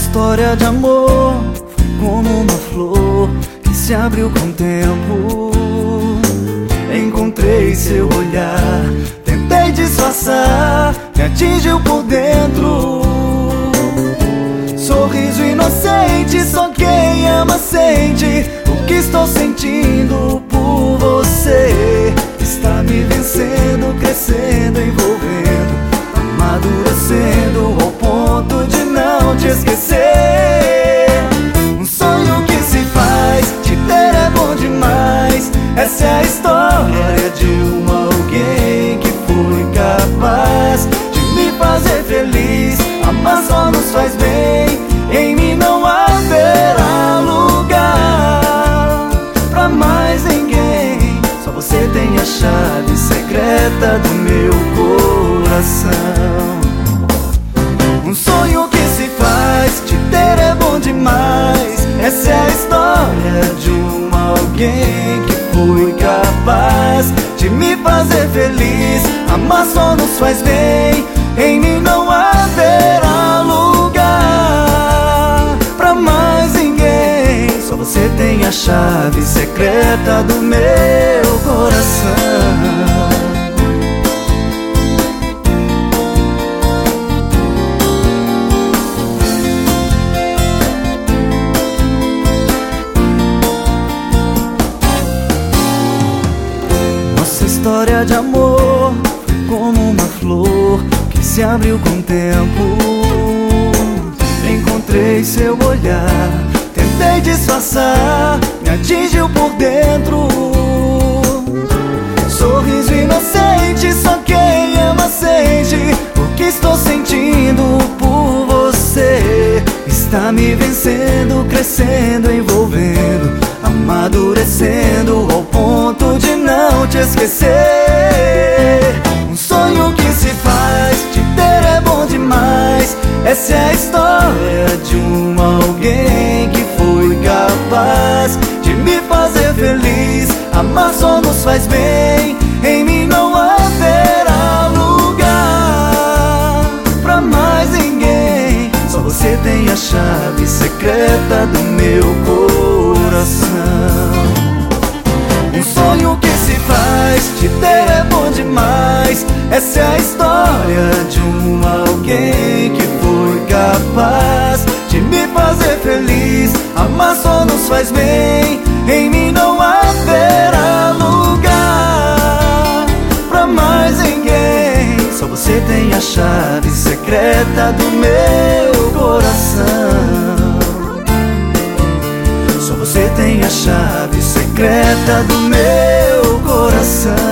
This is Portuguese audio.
história de amor foi como uma flor que se abriu com o tempo. Encontrei seu olhar, tentei disfarçar, me atingiu por dentro. Sorriso inocente, só quem ama sente o que estou sentindo por você. Está me vencendo, crescendo, envolvendo, amadurecendo ao ponto de não te esquecer. Um sonho que se faz, te ter é bom demais. Essa é a história de alguém que foi capaz de me fazer feliz. Amar só nos faz bem, em mim não haverá lugar pra mais ninguém. Só você tem a chave secreta do meu coração. Um sonho que se faz, te ter é bom demais. Essa é a história de alguém que foi capaz de me fazer feliz. Amar só nos faz bem, em mim não haverá lugar pra mais ninguém. Só você tem a chave secreta do meu coração. História de amor foi como uma flor que se abriu com o tempo. Encontrei seu olhar, tentei disfarçar, me atingiu por dentro. Sorriso inocente, só quem ama sente o que estou sentindo por você. Está me vencendo, crescendo, envolvendo, amadurecendo ao ponto de não te esquecer. Um sonho que se faz, te ter é bom demais. Essa é a história de alguém que foi capaz de me fazer feliz. Amar só nos faz bem, em mim não haverá lugar pra mais ninguém. Só você tem a chave secreta do meu coração. Um sonho que se faz, te ter é bom demais. Essa é a história de alguém que foi capaz de me fazer feliz. Amar só nos faz bem, em mim não haverá lugar pra mais ninguém. Só você tem a chave secreta do meu coração. Só você tem a chave secreta do meu coração.